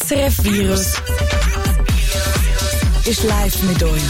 SRF Virus ist live mit euch.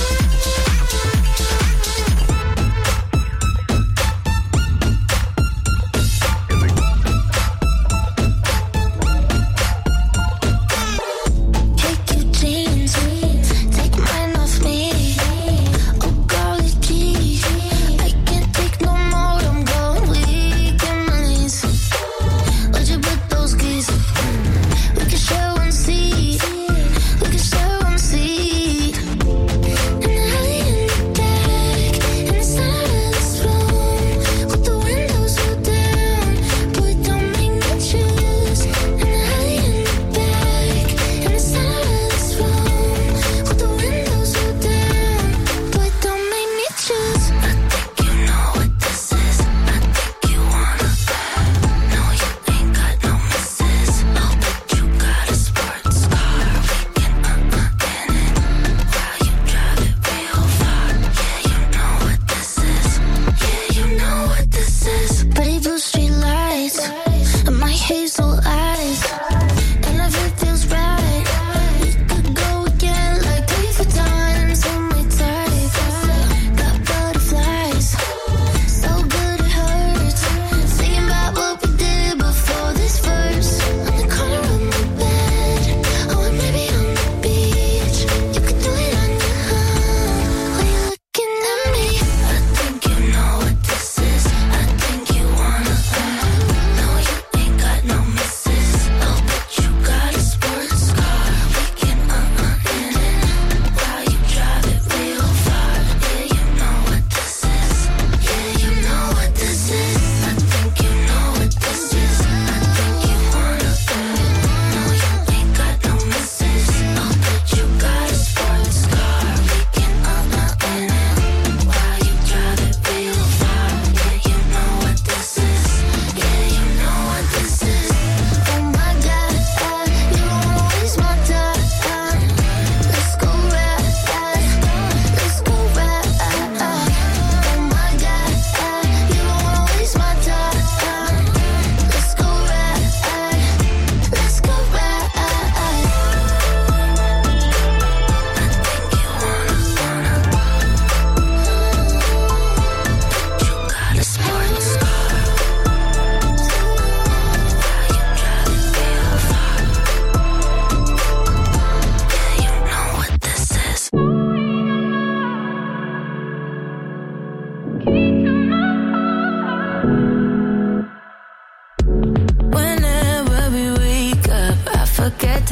the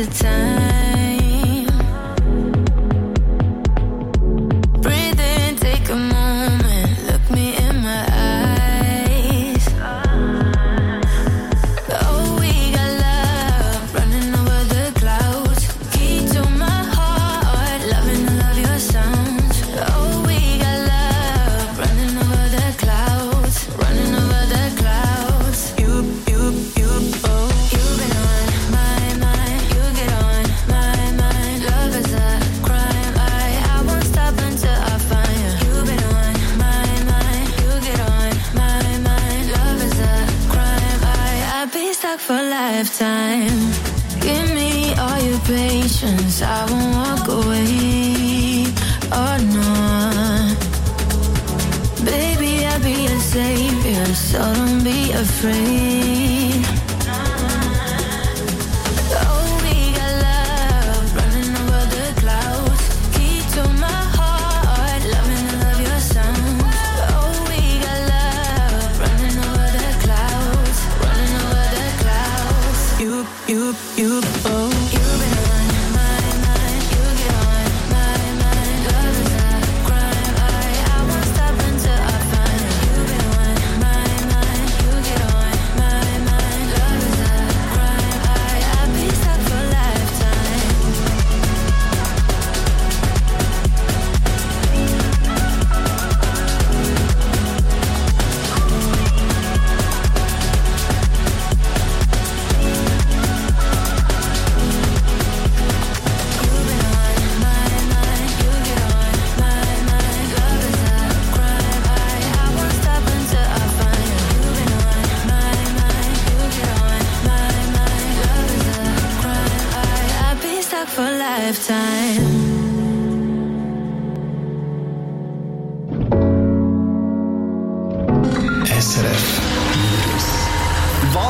time. Breathe in, take a moment, look me in my eyes. Oh, we got love running over the clouds. Key to my heart, loving to love your sounds. Oh, we got love running over the clouds, running over the clouds. You, oh, you've been on my mind. You get on my mind. Love is a crime. I won't stop until I find you. You've been on my mind. You get on my mind. Love is a crime. I'd be stuck for a lifetime. Give me all your patience. I won't walk away. Oh no, baby, I'll be your savior, so don't be afraid. Oh, we got love running over the clouds. Key to my heart, loving to love your sound. Oh, we got love running over the clouds, running over the clouds. You, oh, you've been on my mind. You get on my mind. Love is a crime. I won't stop until I find you. You've been on my mind. You get on my mind.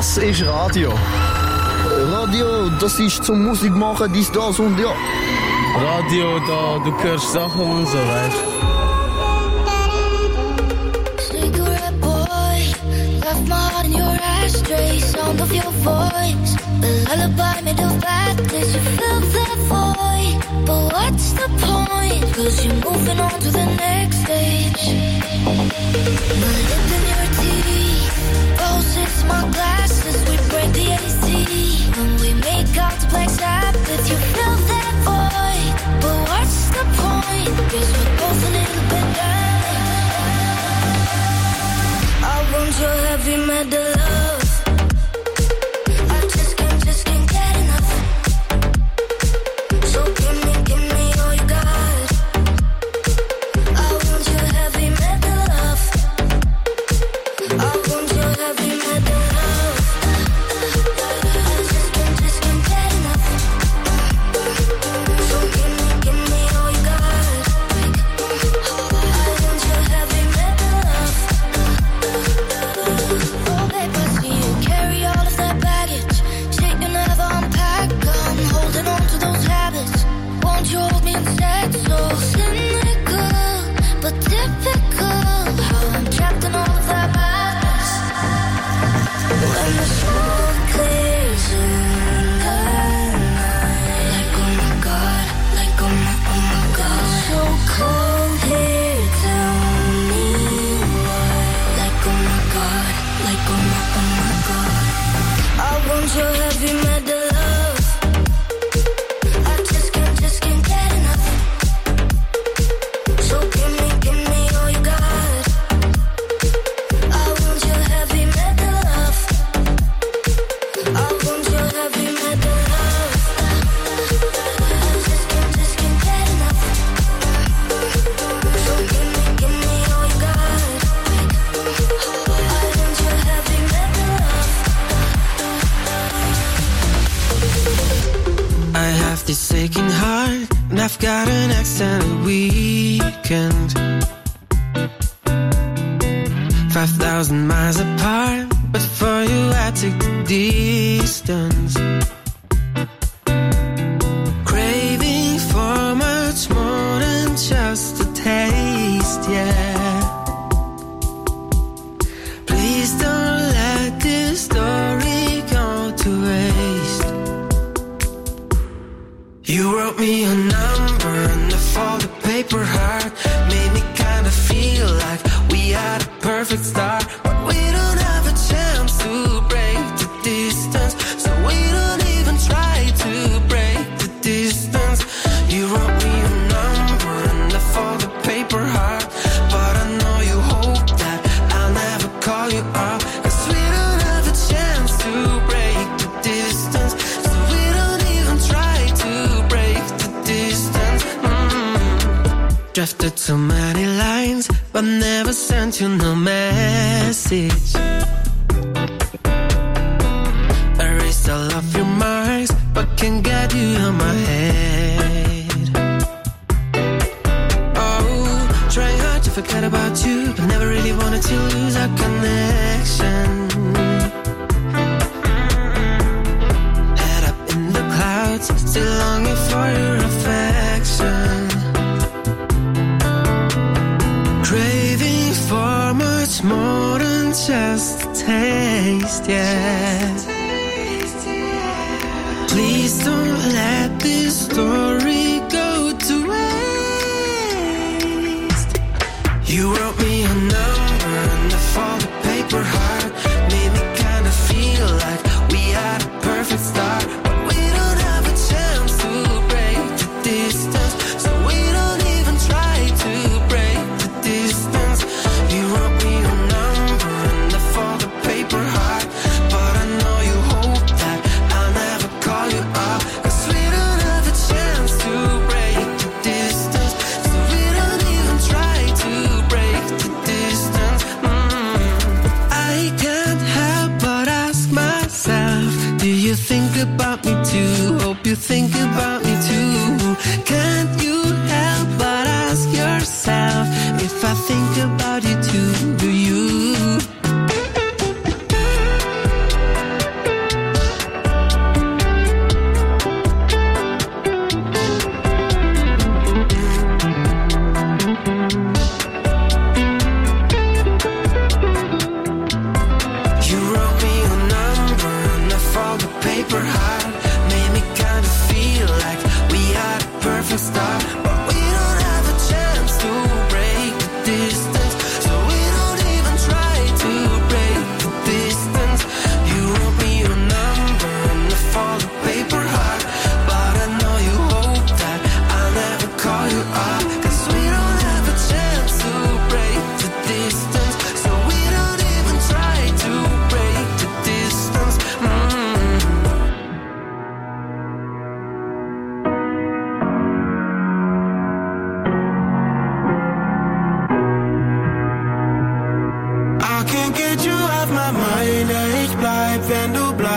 Das ist Radio. Radio, das ist zum Musik machen, dies, das und ja. Radio, da du hörst Sachen und so, weißt Cigarette boy, left my heart in your ashtray. Sound of your voice, the lullaby made of badness. You fill that void, but what's the point? 'Cause you're moving on to the next stage. My lip in your teeth, roses, my glasses. We break the AC when we make out to Black Sabbath. You fill that void, but what's the point? 'Cause we're both a little bit down. I want your heavy metal love. I just can't get enough. So give me all you got. I want your heavy metal love. I want your heavy metal love. I just can't get enough. So give me all you got. I want your heavy metal love. Oh baby, I see you carry all of that baggage. Shit you never unpack. I'm holding on to those habits. Won't you hold me instead? So cynical, but typical. How I'm trapped in all of that madness. When the smoke clears in the night, like oh my god, like oh my god. So cold here, tell me why. Like oh my god, like oh my god. I want your heavy metal love. I just can't get enough. So give me all you got. I want your heavy metal love. I want your heavy metal love. I just can't get enough. So give me all you got. I want your heavy metal love. I have this aching heart, and I've got an extended weekend. 5,000 miles apart, but for you I took the distance. Craving for much more than just a taste, yeah. Please don't let this story go to waste. You wrote me a number and a folded paper heart. Made me kinda feel like we had a perfect start. But we don't have a chance to break the distance. So we don't even try to break the distance. You wrote me a number and a folded paper heart. But I know you hope that I'll never call you up. 'Cause we don't have a chance to break the distance. So we don't even try to break the distance. Drafted so many lines, but never sent you no message. Erased all of your marks, but can't get you on my head. Oh, trying hard to forget about you, but never really wanted to lose our connection. Head up in the clouds, still longing for your affection. Craving for much more than just a taste, yeah. Please don't let this story go to waste. You wrote me a number and a folded paper heart. Made me kinda feel like we had a perfect start. But we don't have a chance to break the distance. So we don't even try to break the distance. You wrote me a number and a folded paper heart. But I know you hope that I'll never call you up. 'Cause we don't have a chance to break the distance. So we don't even try to break the distance. I can't help but ask myself, do you think about me too? Hope you think about me too. Can't you help but ask yourself if I think about you too? Do you?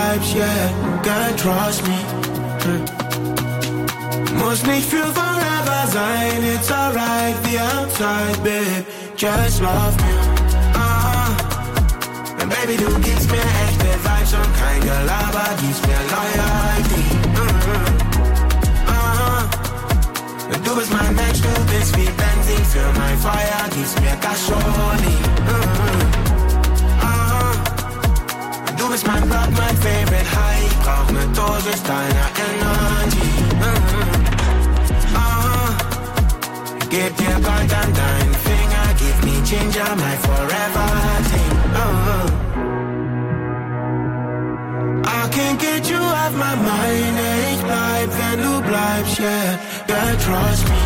bleibst, yeah. Girl, trust me. Muss nicht für forever sein, it's alright, the outside, babe. Just love me. And baby, du gibst mir echte Vibes und kein Gelaber, gibst mir Loyalty. Du bist mein Mensch, du bist wie Benzin für mein Feuer, gibst mir Gasolin. Du bist mein Block, mein Favorite High, ich brauch ne Dosis deiner Energy. Gib dir Gold an deinen Finger, give me ginger, my forever thing. I can't get you off my mind, ich bleib, wenn du bleibst, yeah. Girl, trust me.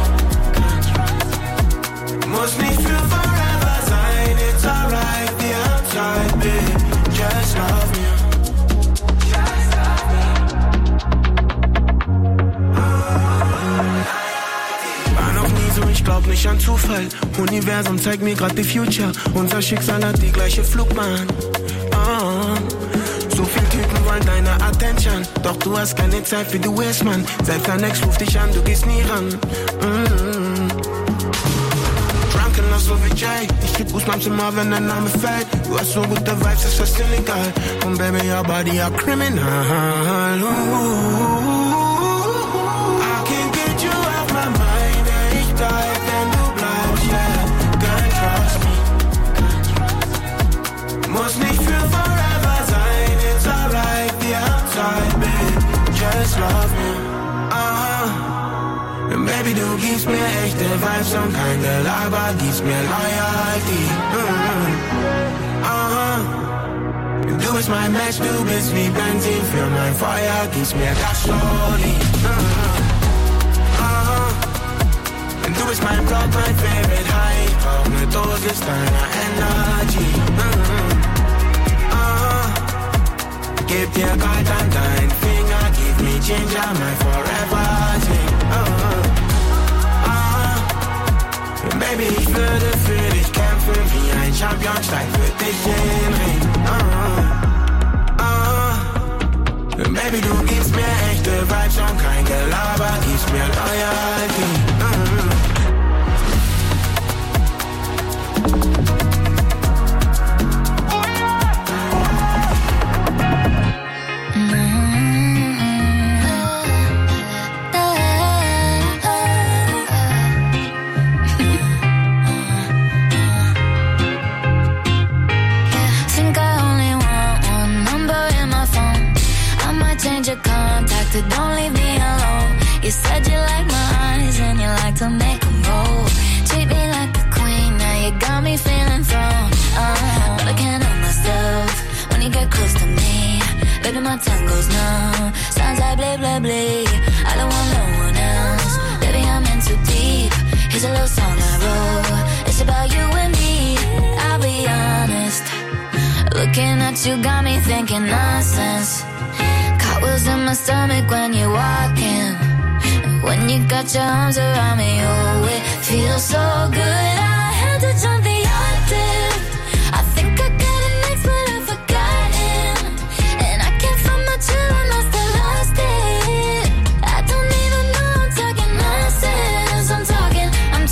Muss nicht für forever sein, it's alright, the outside, babe. Just love me. War noch nie so, ich glaub nicht an Zufall. Universum zeigt mir grad die Future. Unser Schicksal hat die gleiche Flugbahn. So viele Typen wollen deine Attention, doch du hast keine Zeit für die Waste, man. Selbst dein Ex ruft dich an, du gehst nie ran. Drunken lost so wie Jay, ich krieg Goosebumps immer, wenn dein Name fällt. Du hast so gute Vibes, das ist fast illegal. Und baby, your body a criminal. I can't get you off my mind, ich bleib, wenn du bleibst, yeah. Girl, trust me. Muss nicht für forever sein, it's alright, the outside, babe. Just love me. And baby, du gibst mir echte Vibes und kein Gelaber, gibst mir Loyalty. Du bist mein Match, du bist wie Benzin für mein Feuer, gibst mir Gasolin. Du bist mein Block, mein Favorite High, ich brauch ne Dosis deiner Energy. Gib dir Gold an deinen Finger, give me ginger, my forever thing. Baby, ich würde für dich kämpfen, wie ein Champion, steig für dich in den Ring. Baby, du gibst mir echte Vibes und kein Gelaber, gibst mir Loyalty. Don't leave me alone. You said you like my eyes and you like to make them roll. Treat me like a queen, now you got me feeling thrown. But I can't help myself when you get close to me. Baby, my tongue goes numb. Sounds like blah, blah, blah. I don't want no one else. Baby, I'm in too deep. Here's a little song I wrote. It's about you and me. I'll be honest. Looking at you got me thinking nonsense. Was in my stomach when you're walking. When you got your arms around me, oh, it feels so good. I had to jump the octave. I think I got an ex, but I've forgotten. And I can't find my chill, I must have lost it. I don't even know I'm talking nonsense. I'm talking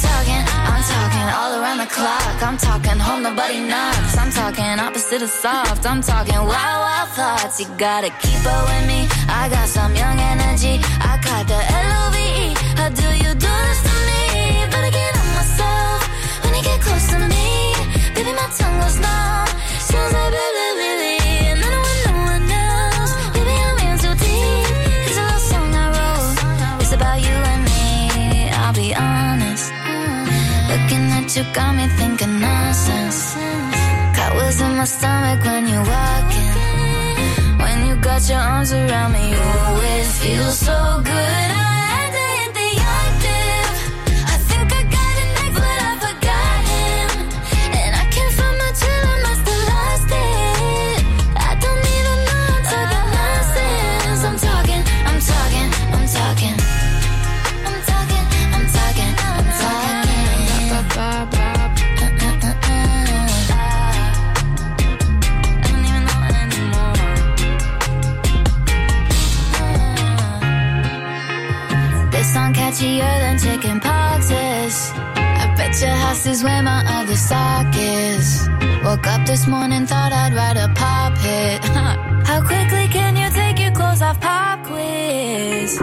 all around the clock. I'm talking home, nobody knocks. I'm talking opposite of soft. I'm talking wild, wild thoughts. You gotta keep up with me. I got some young energy. I caught the L-O-V-E. How do you do this to me? But I can't help myself when you get close to me. Baby, my tongue goes numb. Sounds like baby, and I don't want no one else. Baby, I'm in too deep. It's a little song I wrote. It's about you and me. I'll be honest. Looking at you got me thinking nonsense. Got was in my stomach when you're walking. When you got your arms around me, oh, it feels so good. I had to hit the octave. I think I got an ex, but I've forgotten. And I can't find my chill, I must have lost it. I don't even know I'm talking nonsense. I'm talking. At your house is where my other sock is. Woke up this morning, thought I'd write a pop hit. How quickly can you take your clothes off? Pop quiz.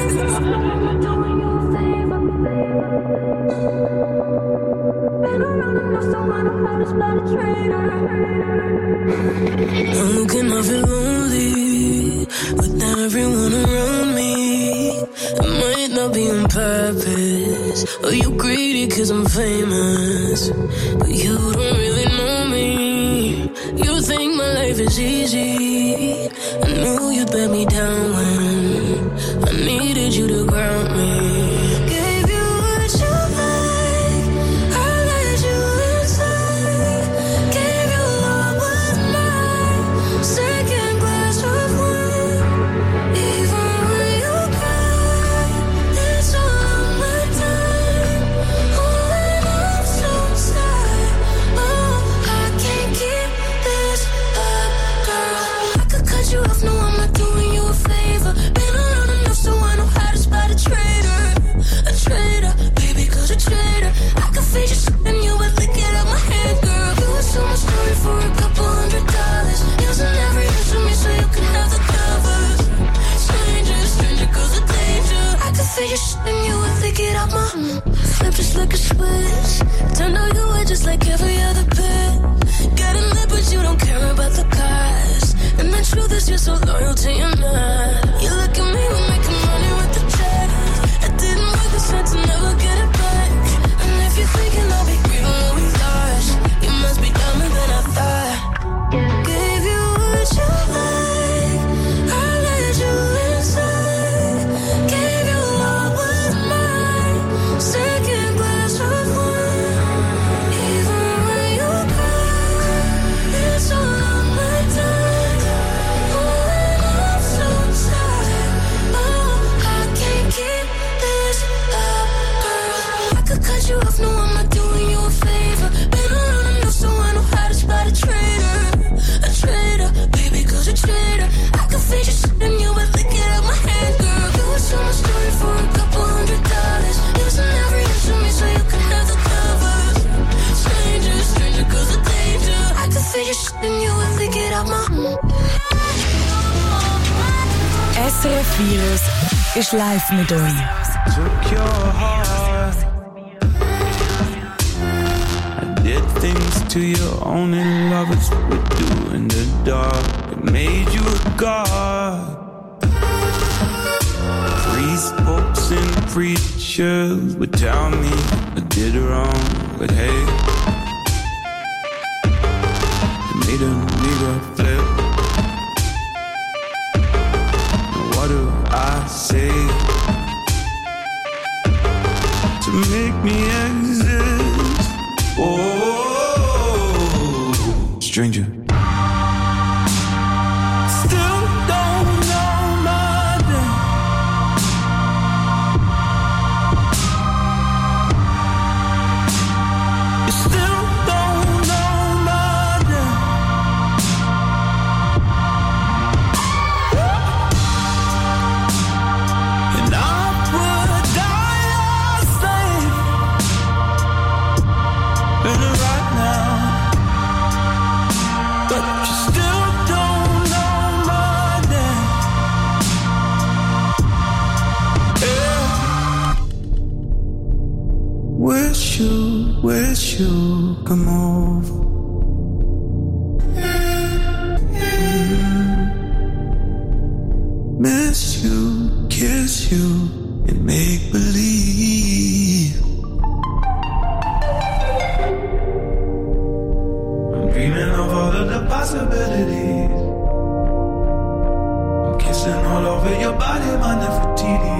I'm looking, I feel lonely without everyone around me. It might not be on purpose, or you greedy cause I'm famous, but you don't really know me. You think my life is easy. I knew you'd let me down when I needed you to ground me. Flip just like a switch. Turned out you were just like every other bit. Got a lip but you don't care about the cost. And the truth is you're so loyal to your not. You look at me, we're making money with the check. I didn't work this hard to never get it back. And if you're thinking I'll be grieving what we lost, you must be dumber than I thought. Gave you what you like, I let you inside. Gave you all was mine. Second glass of wine. Even when you cry, it's all on my time. Oh, and I'm so tired. Oh, I can't keep this up, girl. I could cut you off, no, I'm not doing you a favor. Been around enough so I know how to spot a traitor. A traitor, baby, cause a traitor. I could fade your shit and you would lick it out my hand, girl. You would tell my story for a couple $100. Using every inch of me so you can have the covers. Stranger, cause of danger. I could fade your shit and you would lick it out my SRF Virus ist live mit euch. Took your heart. I did things to you only lovers would do in the dark. It made you a god. Priests, popes, and preachers would tell me I did wrong, but hey, it made a nigga flip. What do I say to make me exist? Oh, stranger. Still don't know my name. You still don't know my name. And I would die a slave. Better right now. But you still don't know my name. Yeah. Wish you come over. Miss you, kiss you, and make believe. I'm dreaming of all of the possibilities. I'm kissing all over your body, my Nefertiti.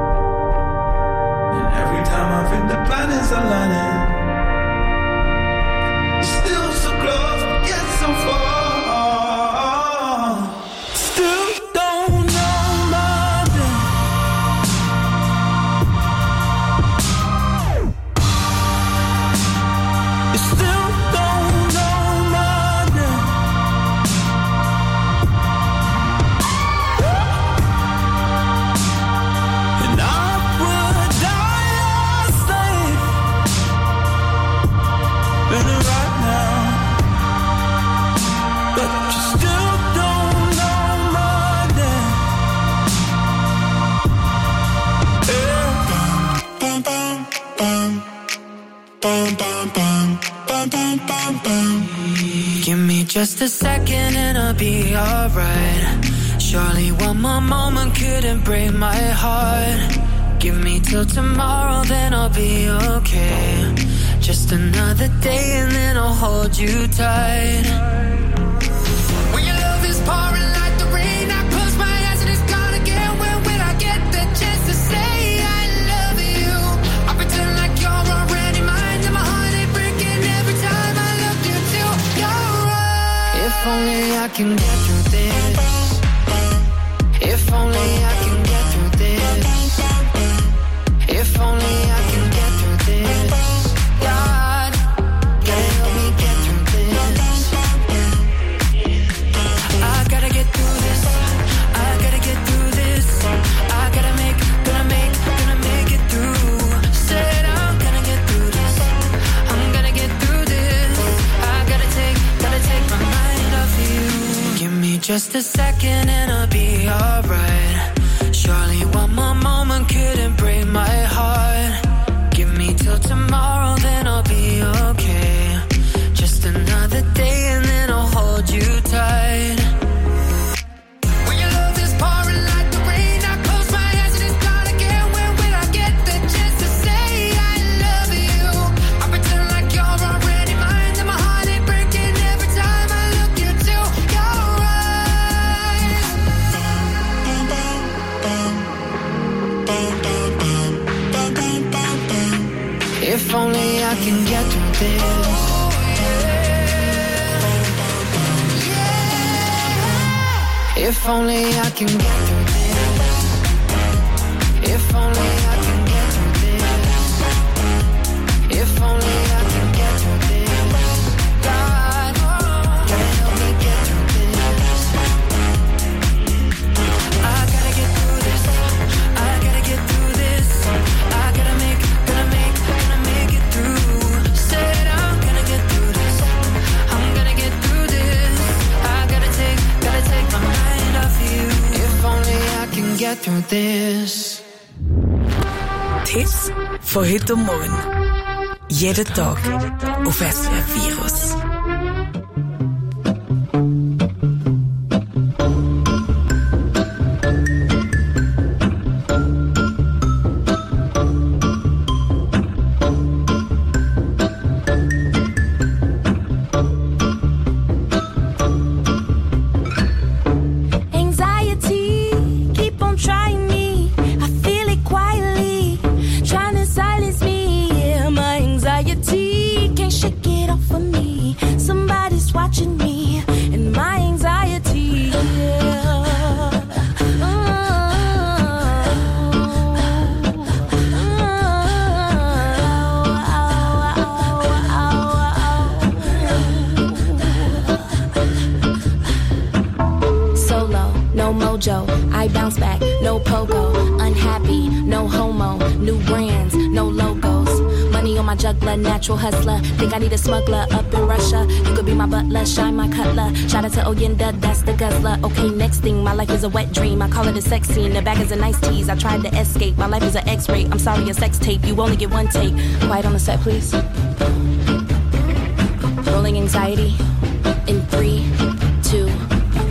And every time I think the planets are lining, you're still so close, yet so far. Still don't know my name. You still don't know my name. better right now. But you still don't know my name. Yeah. Bum, bum, bum, bum, bum, bum, bum, bum, bum, bum. Give me just a second and I'll be alright. Surely one more moment couldn't break my heart. Give me till tomorrow, then I'll be okay. Just another day and then I'll hold you tight. When your love is pouring like the rain, I close my eyes and it's gone again. When will I get the chance to say I love you? I pretend like you're already mine, and my heart ain't breaking every time I look into your eyes. If only I can get through this. If only I can get through this. If only I can get through this. God, gotta help me get through this. I gotta get through this. I gotta get through this. I gonna make it through. Said I'm gonna get through this. I'm gonna get through this. I gotta take my mind off you. Give me just a second and I'll be alright. Surely one more moment couldn't break my heart. Give me till tomorrow, then I'll be okay. Just another day and then I'll hold you tight. When your love is pouring like the rain, I close my eyes and it's gone again. When will I get the chance to say I love you? I pretend like you're already mine, and my heart ain't breaking every time I look into your eyes. If only I can get through this. If only I can get through this. If only I can get through this. If only I can get through this. God, gotta help me get through this. I gotta get through this. I gotta get through this. I gotta make it through. Said I'm gonna get through this. I'm gonna get through this. I gotta take my mind off you. If only I can get through this. Tips voor heute Morgen. Jeden Tag auf SRF Virus. I bounce back, no pogo, unhappy, no homo, new brands, no logos. Money on my juggler, natural hustler. Think I need a smuggler up in Russia. You could be my butler, shine my cutler. Shout out to Oyenda, that's the guzzler. Okay, next thing, my life is a wet dream. I call it a sex scene, the bag is a nice tease. I tried to escape, my life is an X-ray. I'm sorry, a sex tape, you only get one take. Quiet on the set, please. Rolling anxiety in 3, 2, 1.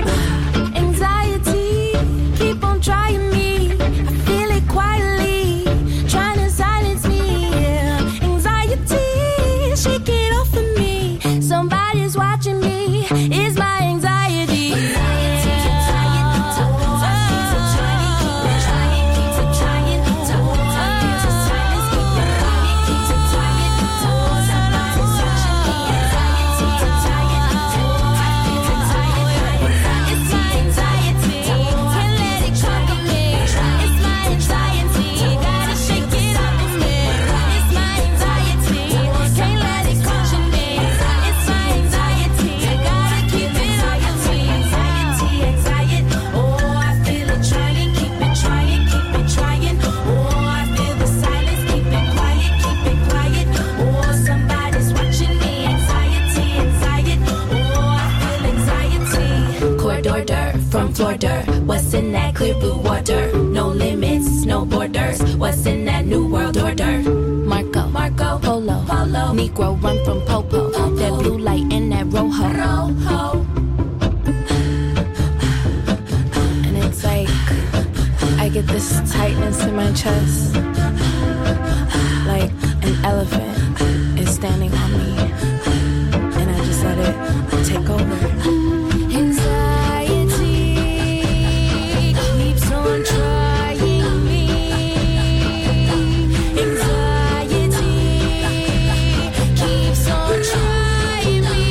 Trying me, I feel it quietly, trying to silence me. Yeah. Anxiety, shake it off of me. Somebody's watching me. It's my anxiety. Can't let it go. Florida. What's in that clear blue water? No limits, no borders. What's in that new world order? Marco, Polo, Negro run from Popo. That blue light in that Rojo. And it's like I get this tightness in my chest, like an elephant is standing on me, and I just let it take over. Anxiety keeps on trying me. Anxiety keeps on trying me.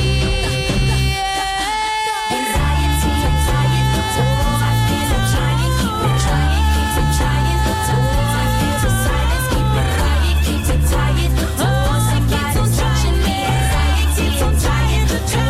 Anxiety, so I feel I'm trying, keep it trying, keeps it trying. So I feel the silence, keep it quiet, keeps it tired. Oh, somebody's touching me. Anxiety, I'm trying to do.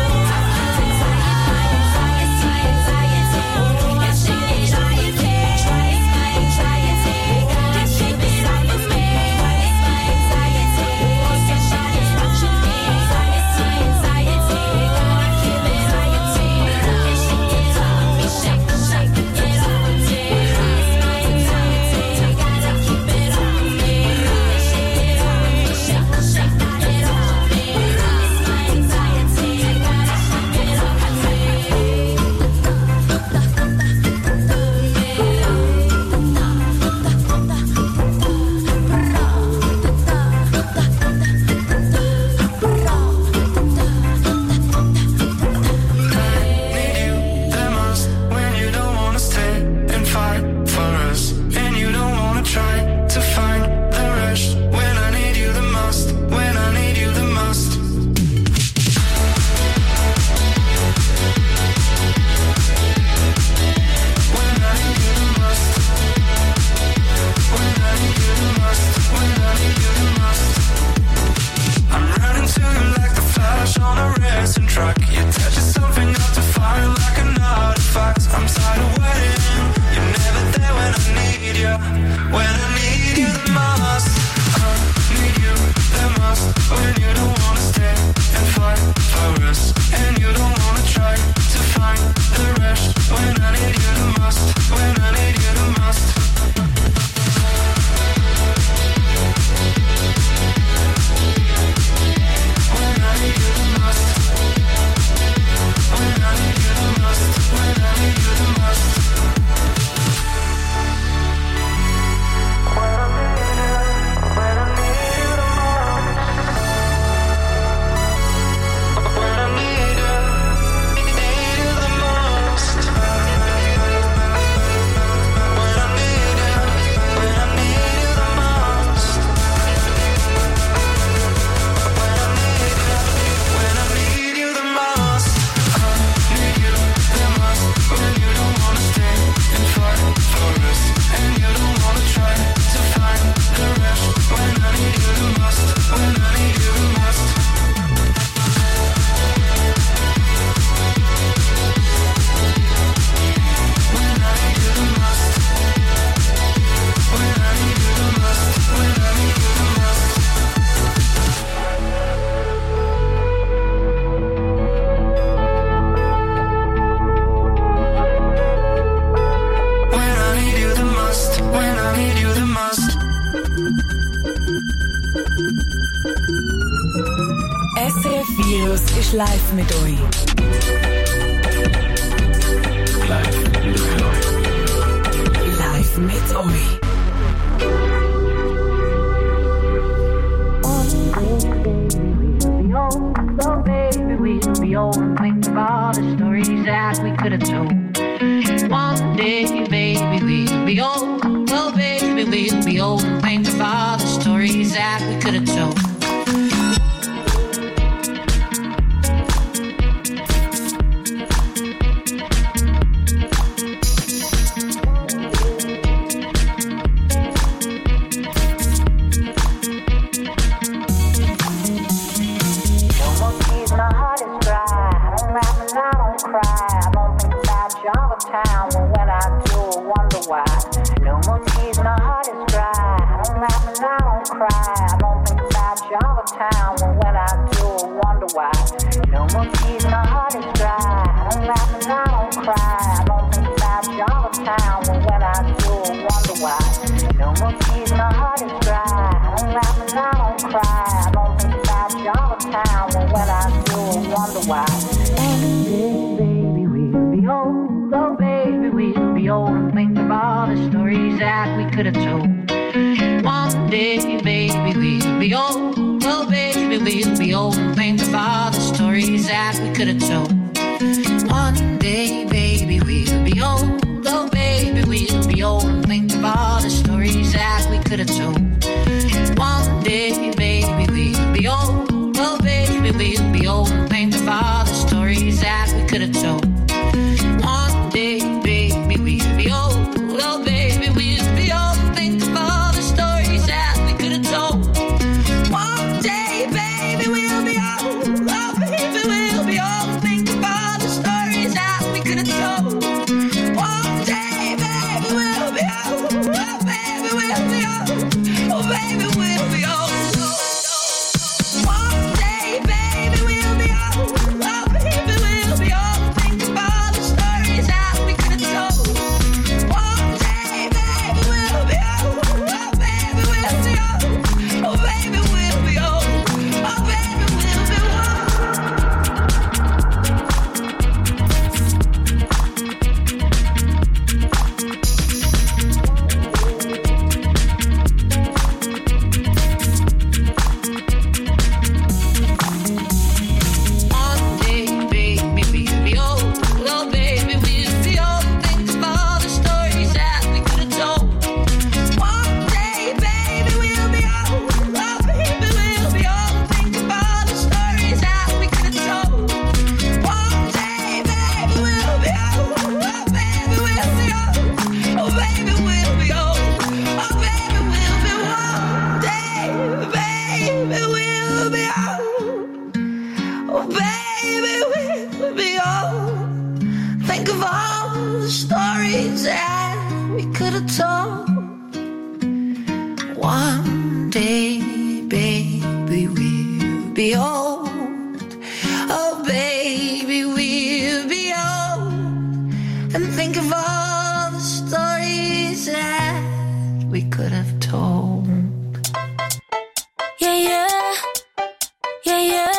SRF Virus ist live mit euch. Live mit euch. So baby, we'll be old and think of all the stories that we could have told. One day, baby, we'll be old. Oh baby, we'll be old and think of all the stories that we could have told. No more tears, my heart is dry. I don't laugh and I don't cry. I don't think about a while. One day, baby, we'll be old. Oh, baby, we'll be old and think of all the stories that we could have told. One day, baby, we'll be old. Oh, baby, we'll be old and think of all the stories that we could have told. One day, baby, we'll be old. Oh, baby, we'll be old and think of all the stories that we could have told. One day, baby, we'll be old. Oh, baby, we'll be old and think of all the stories that we could have told. One day, baby, we'll be old. Oh, baby, we'll be old and think of all the stories that we could have told. One day, baby, we'll be old. Oh, baby, we'll be old and think of all the stories that we could have told. One day, baby, we'll be old. Oh, baby, we'll be old. Oh, baby, we'll be old. One day, baby, we'll be old. Oh, baby, we'll be old. Think of all the stories that we could have told. One day, baby, we'll be old. Oh, baby, we'll be old. Oh, baby, we'll be old. Oh, baby, we'll be One day, baby, we'll be old. Oh, baby, we'll be old. Think of all the stories that we could have told. One day, baby, we'll be old. Oh, baby, we'll be old. Think of all the stories that we could have told. One day, baby, we'll be old. Oh, baby, we'll be old. Oh, baby, we'll be old. Oh, baby, we'll be one day, baby, we'll be old. Oh, baby, we'll be old. Think of all the stories that we could have told. One day, baby, we'll be old. Oh, baby, we'll be old. And think of all the stories that we could have told. Yeah, yeah, yeah, yeah.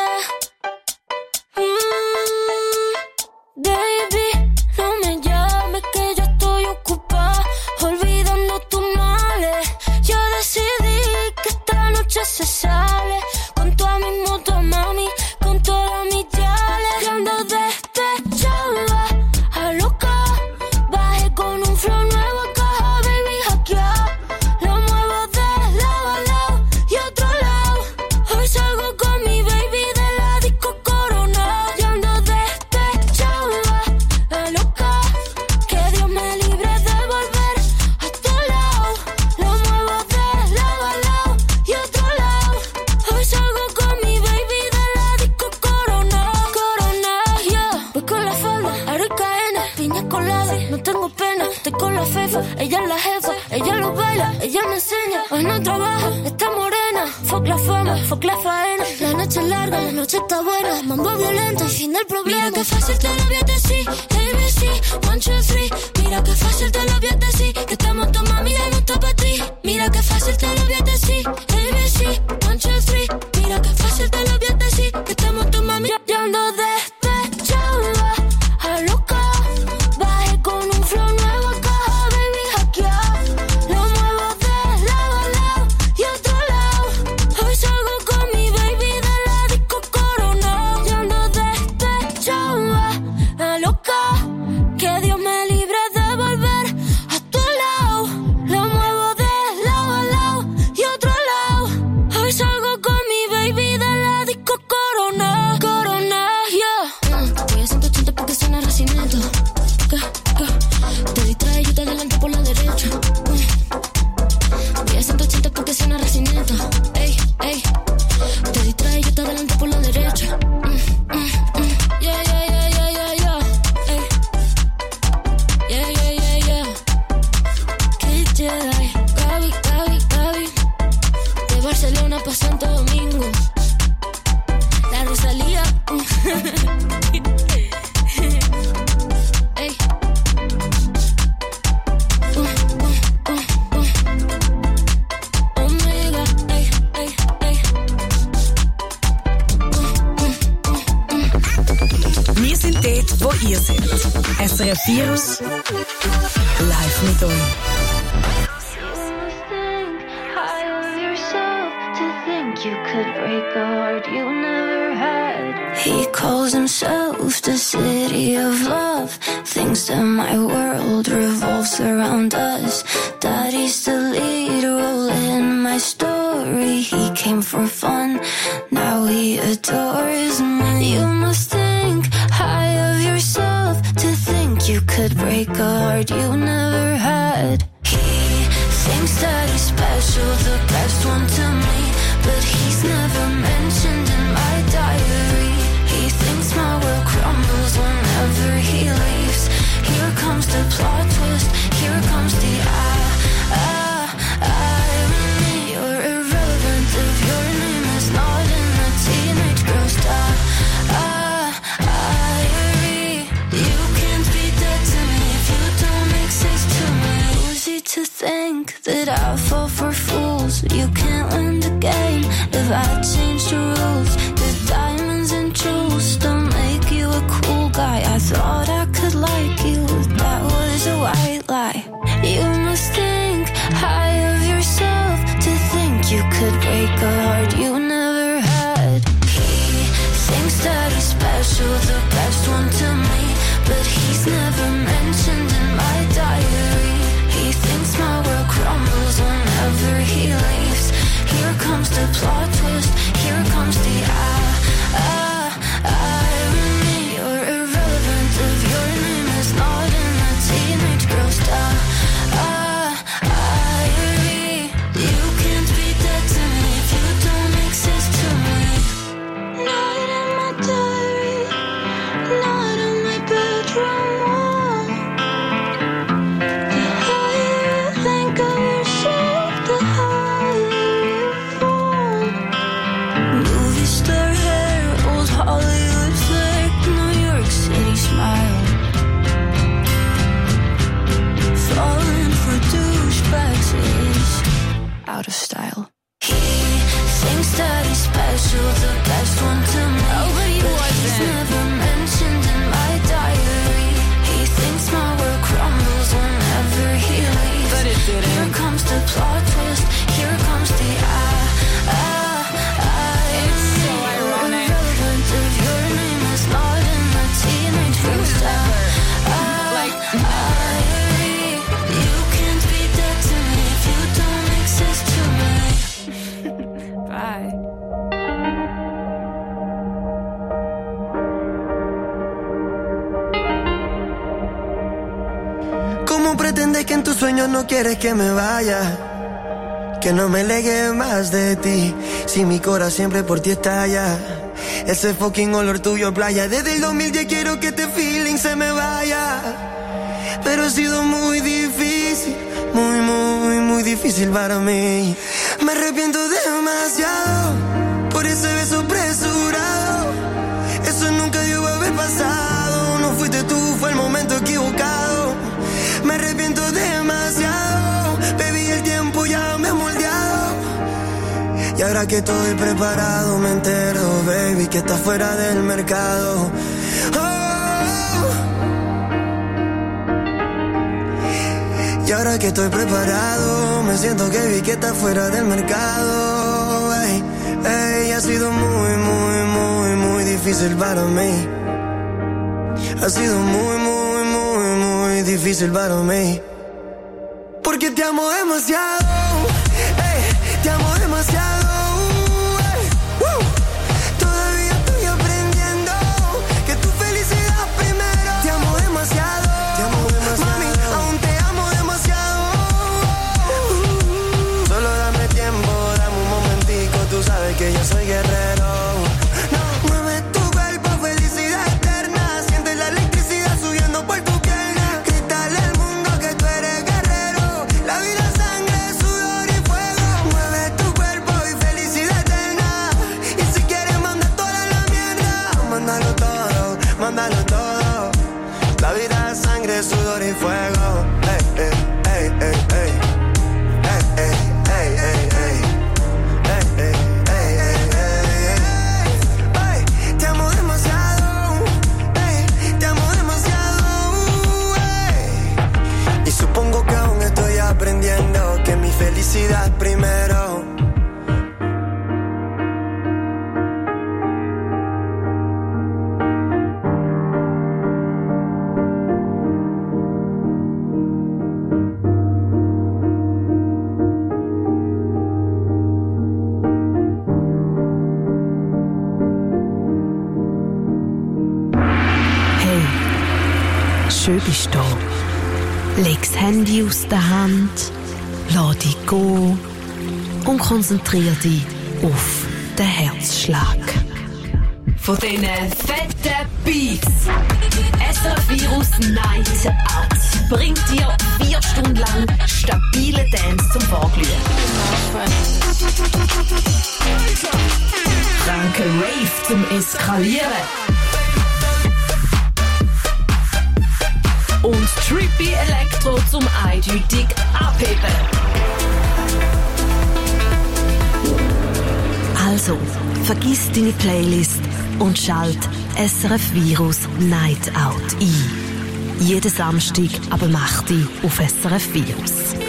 Baby, no me llames que yo estoy ocupada, olvidando tus males. Yo decidí que esta noche se sale con toda mi moto, mami, con todas mis yales. Yo ando despechada, a loca, bajé con un flow nuevo a caja, baby, hackeado. Lo muevo de lado a lado y otro lado. Hoy salgo con mi baby de la disco Corona. Yo ando despechada, a loca, que Dios me libre de volver a tu lado. Lo muevo de lado a lado y otro lado. Hoy salgo con mi baby de la disco Corona. Corona, yeah. Voy con la falda, aro y cadena, piña colada, no tengo pena. Estoy con la fefa, ella es la jefa, ella lo baila, ella me enseña. Hoy no trabaja, está morena. Fuck la fama, fuck la faena. La noche es larga, la noche está buena. Mambo violento y fin del problema. Mira que fácil te lo voy a decir, ABC, 1, 2, 3. Mira que fácil te lo voy a decir, que estamos tu mami ya no está pa' ti. Mira que fácil te lo voy a decir, ABC, 1, 2, 3. Mira que fácil te lo voy a decir, que estamos tu mami. Yo ando despechada, a loca, bajé con un flow nuevo a caja, baby, hackeado. Lo muevo de lado a lado y otro lado. Hoy salgo con mi baby de la disco Corona. Yo ando despechada, a loca, que Dios me libre de volver a tu lado. Lo muevo de lado a lado y otro lado. Hoy salgo con mi baby de la disco dort wo ihr seid. SRF Virus live mit euch. You could break a heart you never had. He calls himself the city of love. Thinks that my world revolves around us. Daddy's the lead role in my story. He came for fun, now he adores me. You must think high of yourself to think you could break a heart you never had. He thinks that he's special, the best one to me. But he's never mentioned in my diary. He thinks my world crumbles whenever he leaves. Here comes the plot twist, here comes the irony. You're irrelevant if your name is not in the teenage girl's diary. You can't be dead to me if you don't make sense to me. Easy to think that I'll fall for fools. You can't win the game if I change the rules. The diamonds and jewels don't make you a cool guy. I thought I could like you, that was a white lie. You must think high of yourself to think you could break a heart you never had. He thinks that he's special, the best one to me. But he's never mentioned in my diary. He thinks my world crumbles whenever he leaves. Here comes the plot twist, here comes the irony. You're irrelevant if your name is not in the teenage girl's diary. You can't be dead to me if you don't make sense to me. Not in my diary, not on my bedroom wall. The higher you think of yourself, the higher you fall. Movie star hair, old Hollywood flair, New York City smile. Falling for douchebags is out of style. He thinks that he's special, the best one to me. Oh, but he wasn't. He's never mentioned in my diary. He thinks my world crumbles whenever he leaves. But it didn't. Here comes the plot twist, here comes the It's so ironic. Irrelevant if your name is not in the teenage girl's diary. You can't be dead to me if you don't make sense to me. Bye. ¿Cómo pretendes que en tus sueños no quieres que me vaya? Que no me alegue más de ti, si mi corazón siempre por ti estalla. Ese fucking olor tuyo a playa. Desde el 2010 quiero que este feeling se me vaya. Pero ha sido muy difícil, muy difícil para mí. Me arrepiento demasiado por ese beso apresurado. Eso nunca debió haber pasado. No fuiste tú, fue el momento equivocado. Me arrepiento demasiado, baby, el tiempo ya me ha moldeado. Y ahora que estoy preparado me entero, baby, que estás fuera del mercado. Y ahora que estoy preparado me siento que vi que estás fuera del mercado. Ha sido muy difícil para mí. Ha sido muy difícil para mí. Porque te amo demasiado, te amo demasiado. Todavía estoy aprendiendo que tu felicidad primero. Te amo demasiado, mami, aún te amo demasiado. Solo dame tiempo, dame un momentico, tú sabes que yo soy guerrero. No, mueve tu cuerpo, felicidad eterna. Siente la electricidad subiendo por tu pierna. Grítale al mundo que tú eres guerrero. La vida, sangre, sudor. llegar primero. Schön bist du da. Leg das Handy aus der Hand, lass dich gehen und konzentriere dich auf den Herzschlag. Von diesen fetten Beats. SRF Virus Night Out bringt dir 4 Stunden lang stabile Dance zum Vorglühen. Kranke Rave zum Eskalieren. Und trippy Elektro zum eindeutig Abheben. Also, vergiss deine Playlist und schalt SRF Virus Night Out ein. Jeden Samstag ab 8 Uhr auf SRF Virus.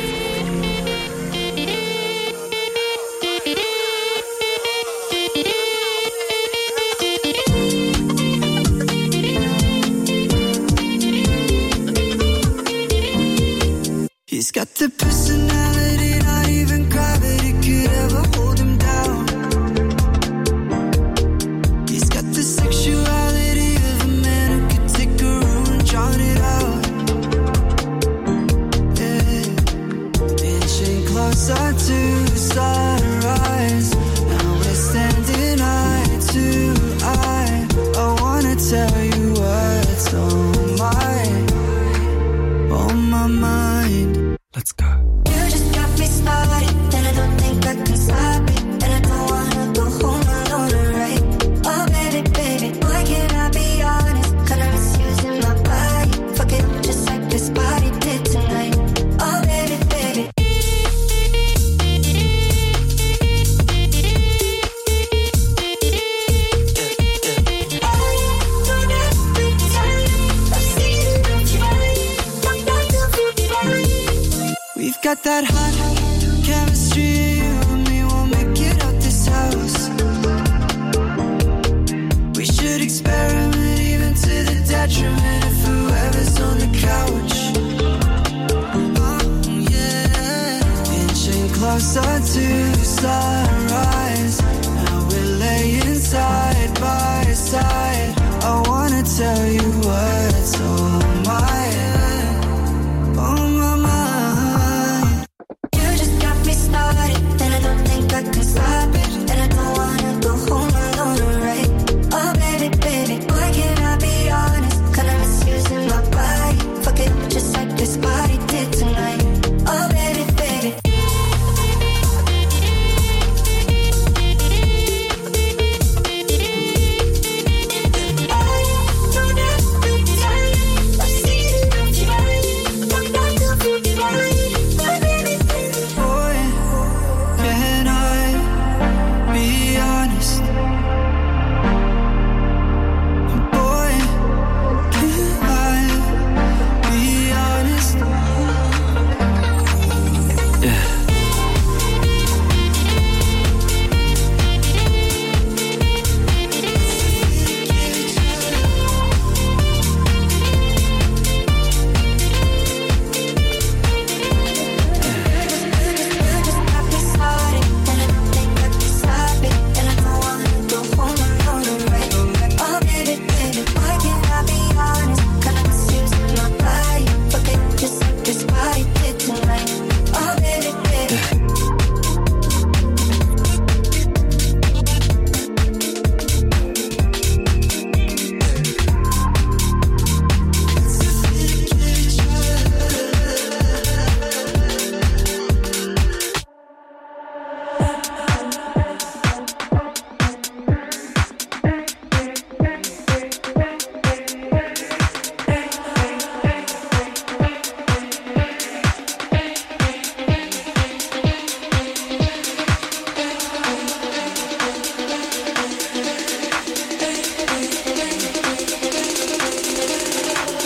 He's got the personality not even gravity could ever hold him down. He's got the sexuality of a man who could take a room and drown it out. Yeah. Inching closer to sunrise. Now we're standing eye to eye. I wanna tell you what's on my mind. Let's go. You just got me started, and I don't think I can stop it. And I don't wanna go home alone, right? Oh baby, baby, why can't I be honest? Kind of misusing my body, fuck it, just like this body did tonight. Oh baby, baby. We've got that hot chemistry, you and me won't make it out this house. We should experiment even to the detriment of whoever's on the couch. Oh yeah, inching closer to sunrise. Now we're laying side by side. I wanna tell you what's on my mind. On my mind. You just got me started, and I don't think I can stop it. And I don't wanna go home alone, right? Oh baby, baby, why can't I be honest? Kinda misusing my body, fuck it, just like this body did tonight. Oh baby, baby. Boy, can I be honest? Boy, can I be honest? Yeah.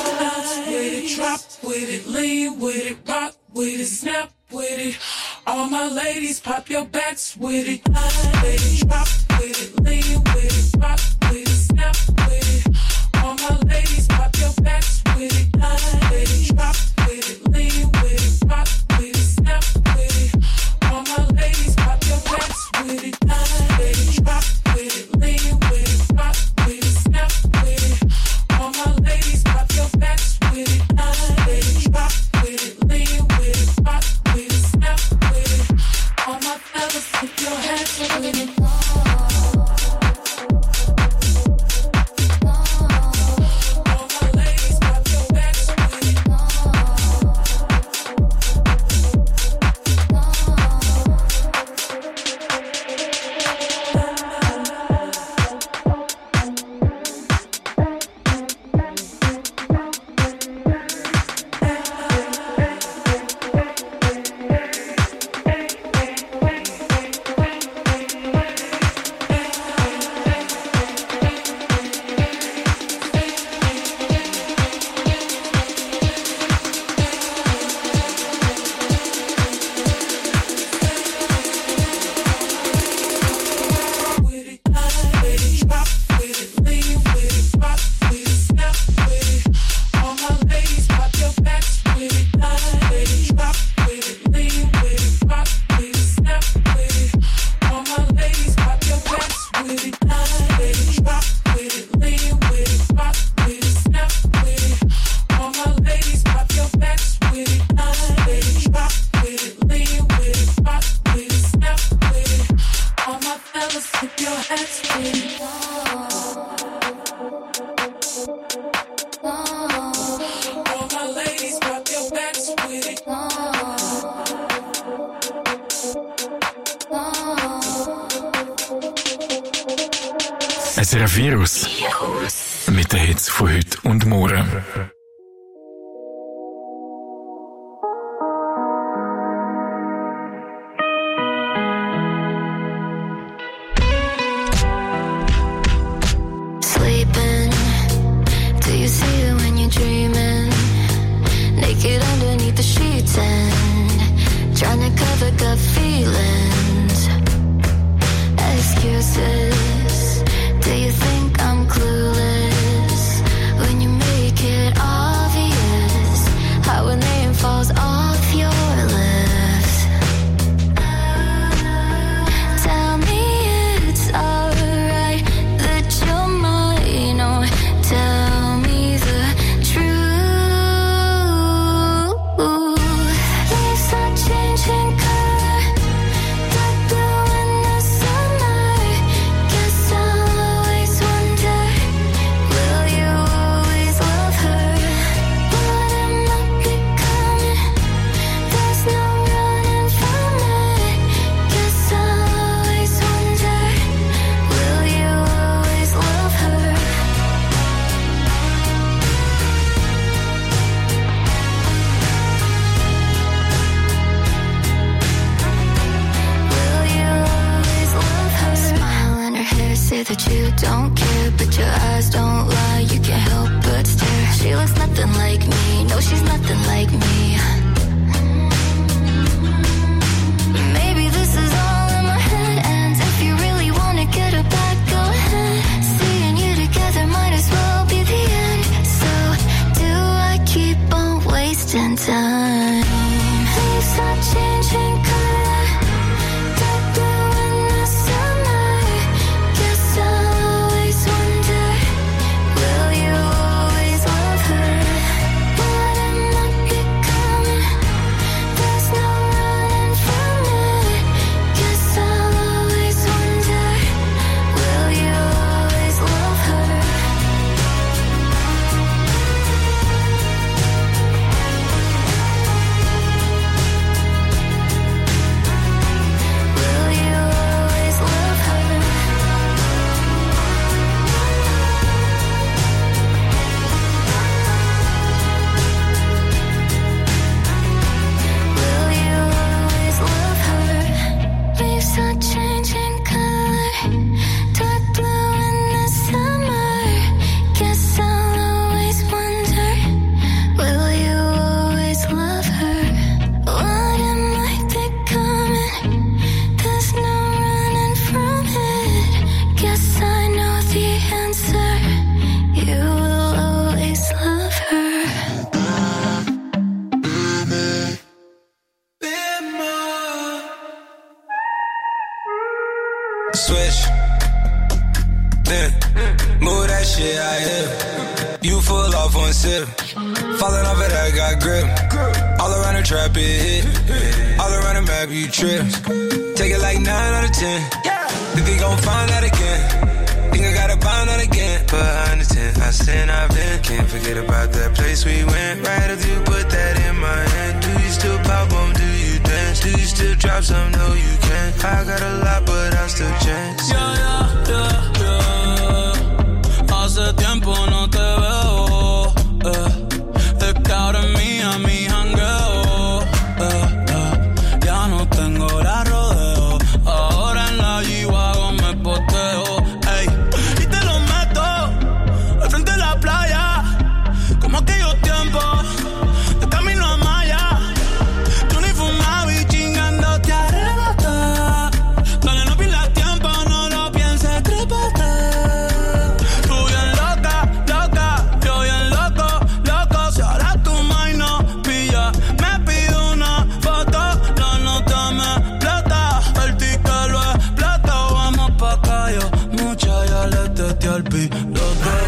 Drop with it, lean with it, rock with it, snap with it. All my my ladies, pop your backs with it. Ladies, drop with it, lean with it, rock with it, snap with it. All my ladies, pop your backs with it. Ladies, drop with it, lean with it, rock with it, snap with it. All my ladies, pop your backs with it. Ladies, drop with it, lean with it, rock with it, snap with it. All my ladies, pop your backs with it. Ladies, drop with it, lean with it, rock with it, snap with it. All my fellas, put your hands with it. SRF Virus. Mit den Hits von heute und morgen. Sleeping, do you see it when you're dreaming? Naked underneath the sheets and trying to cover gut feelings. Excuses. Do you think I'm clueless when you make it obvious how a name falls off your lips? Tell me it's alright that you're mine, or tell me the truth. Leaves are changing color, dark blue in the summer. Guess I'll always wonder, will you always love her? What am I becoming? There's no running from it. Guess I'll always wonder, will you always love her? Will you always love her? Smile in her hair, say that you don't care, but your eyes don't lie, you can't help but stare. She looks nothing like me, no, she's nothing like me. Maybe this is all in my head, and if you really wanna get her back, go ahead. Seeing you together might as well be the end. So, do I keep on wasting time? Leaves are changing color, dark blue in the summer. Guess I'll always wonder, will you always love her? What am I becoming? Move that shit out here. You full off one sip. Falling off it, I got grip. All around the trap, it hit. All around the map, you trip. Take it like 9 out of 10. Think they gon' find out again. Think I gotta find out again. But I understand, I sin, I've been. Can't forget about that place we went. Right after you put that in my hand. Do you still pop on? Do you dance? Do you still drop some? No, you can't. I got a lot, but I still chance. Yeah. Hace tiempo no te veo. Es que ahora es mía, mi jangueo. Ya no tengo la rodeo. Ahora en la G-Wagon me poteo. Ey, y te lo meto al frente de la playa. Como aquellos tiempos de camino a Maya. Tú ni fumaba y chingándote arrebata. Dale, no pierdas tiempo, no lo pienses, trépate. Tú bien loca, yo bien loco. Si ahora tu mind no pilla, me pido una foto. La nota me explota, el ticket lo explota. Vamos pa' callo, mucha ya le testé al piloto.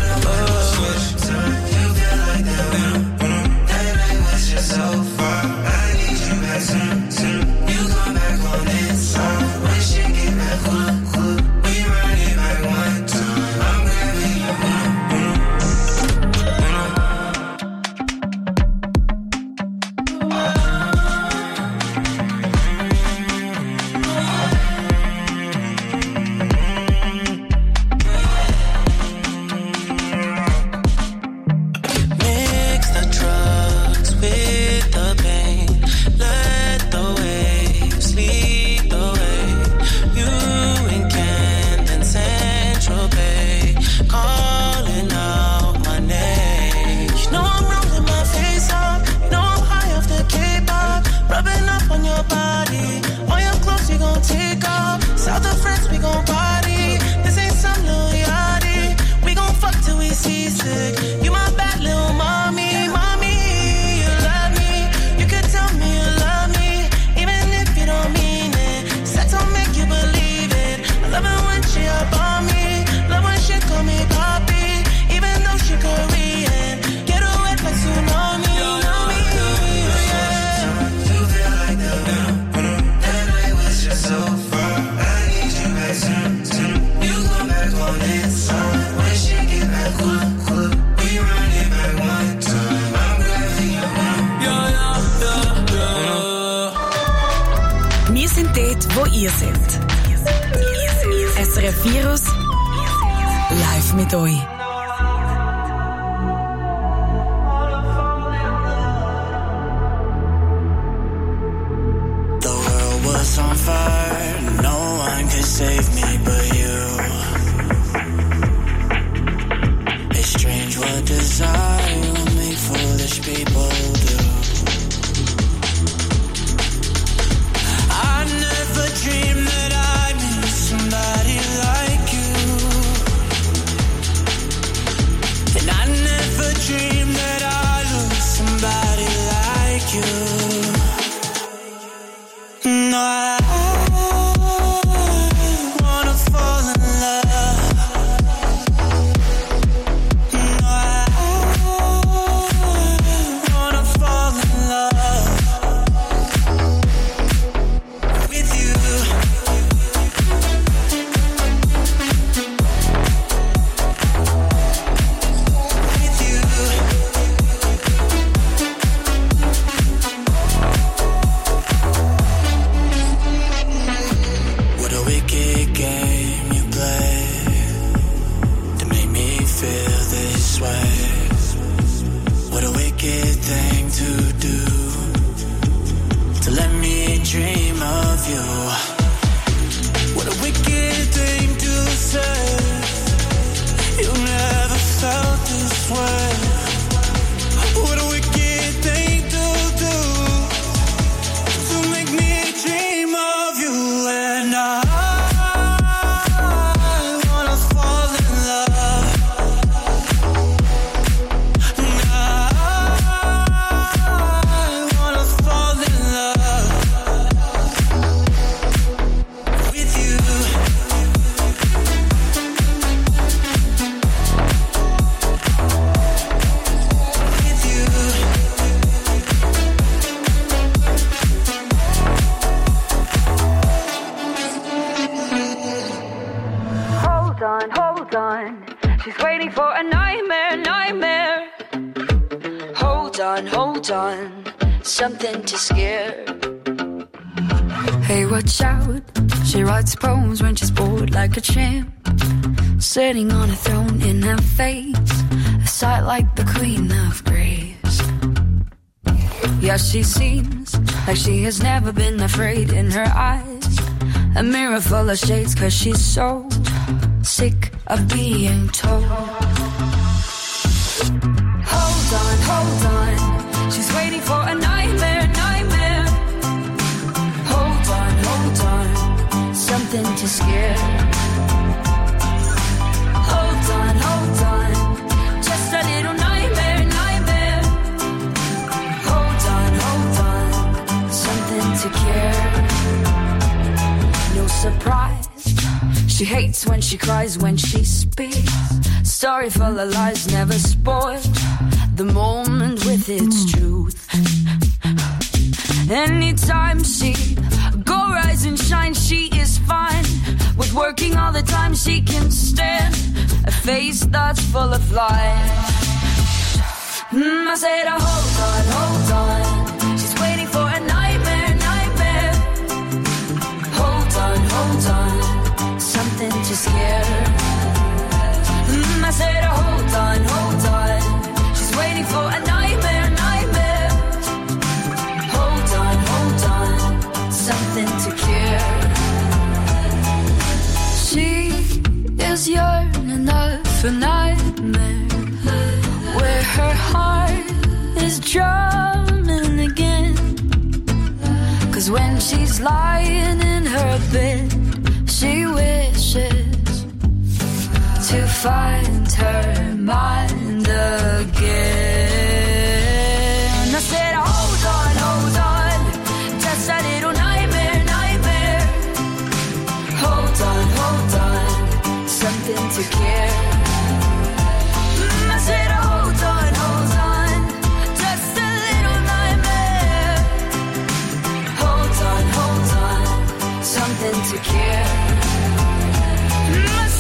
Wo ihr seid. SRF Virus live mit euch. The world was on fire, no one could save me but you. It's strange what desire will make foolish people do. I never dreamed that I'd meet somebody like you. And I never dreamed that I'd lose somebody like you. No, I wanna fall in love. No, I wanna fall in love with you. With you. What a wicked game you play to make me feel this way. What a wicked thing to do to let me dream of you. What a wicked thing to say. You never felt this way. What a wicked thing to do to make me dream of you. And I wanna fall in love. And I wanna fall in love with you. She's waiting for a nightmare, nightmare. Hold on, something to scare. Hey, watch out. She writes poems when she's bored like a champ. Sitting on a throne in her face, a sight like the Queen of Grace. Yeah, she seems like she has never been afraid in her eyes. A mirror full of shades, 'cause she's so sick of being told. Hold on, she's waiting for a nightmare, nightmare. Hold on, something to scare. Hold on, just a little nightmare, nightmare. Hold on, something to care. No surprise, she hates when she cries, when she speaks. Story full of lies, never spoiled the moment with its truth. Anytime she go rise and shine, she is fine with working all the time. She can stand a face that's full of light. I said, hold on, she's waiting for a nightmare, nightmare. Hold on, something to scare. I said, hold on, she's waiting for a nightmare, nightmare. Hold on, something to care. She is yearning for a nightmare, where her heart is drumming again. 'Cause when she's lying in her bed, she wishes to find her mind again. I said, hold on, just a little nightmare, nightmare. Hold on, something to care.